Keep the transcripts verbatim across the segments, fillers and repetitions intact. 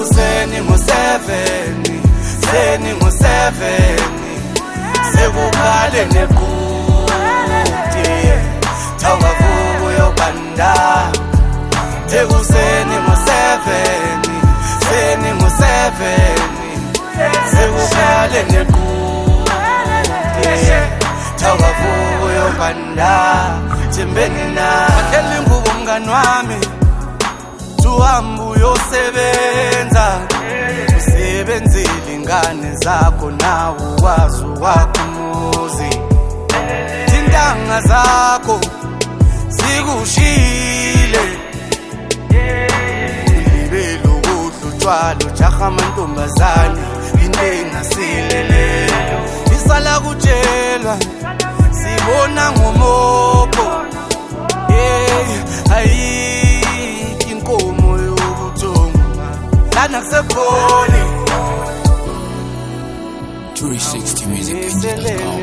Tekuseni ngo-seven, seni ngo-seven, sekukale nequde, thawukavuka uyobanda. Tekuseni ngo-seven, seni ngo-seven, sekukale nequde, thawukavuka uyobanda. Thembeni na akhela ingubo mngani wami, tuhamba uyosebenza, usebenzile ingane zakho nawe ukwazi ukwakha umuzi. Intanga zakho zikushile, ulibele ukudla utshwala ujaha amantombazane, into engasilele isala kutshelwa sibona ngomopho. Yeah, ayikho inkomo yokuthunga lana kusebhoni. three sixty music dot com.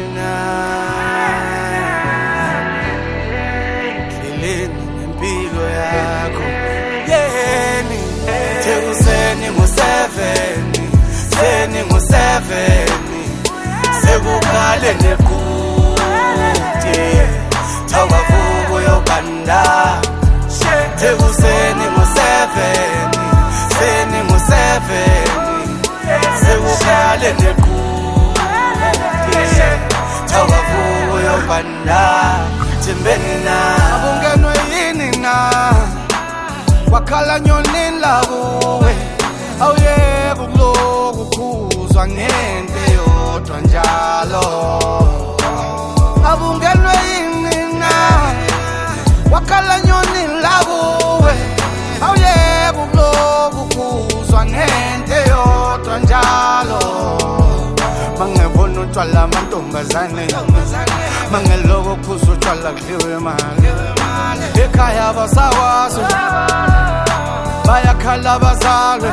Kileni nempilo yakho yeni. Tekuseni ngo-seven, seni ngo-seven, sekukale nequde, thawukavuka uyobanda. Tekuseni ngo-seven, seni ngo-seven, sekukale nequde, thawukavuka uyobanda. Thembeni na abungenwe yini na wakhala nyonini lakuwe, awuyeke ukuloku ukhuzwa ngento eyodwa njalo. Abungenwe yini na wakhala nyonini lakuwe, awuyeke ukuloku ukhuzwa ngento eyodwa njalo. Mangibona utshwala amantombazane, mangeloko kuphuza utshwala kudliwe imali. Ekhaya abasakwazi, bayakhala abazalwe,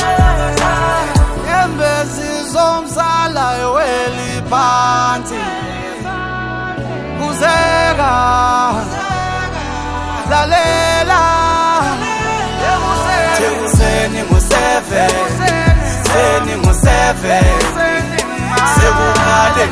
embezi zomzala eweli phansi. Kuzeka lalela tekuseni ngo-seven, seni ngo-seven, sekukale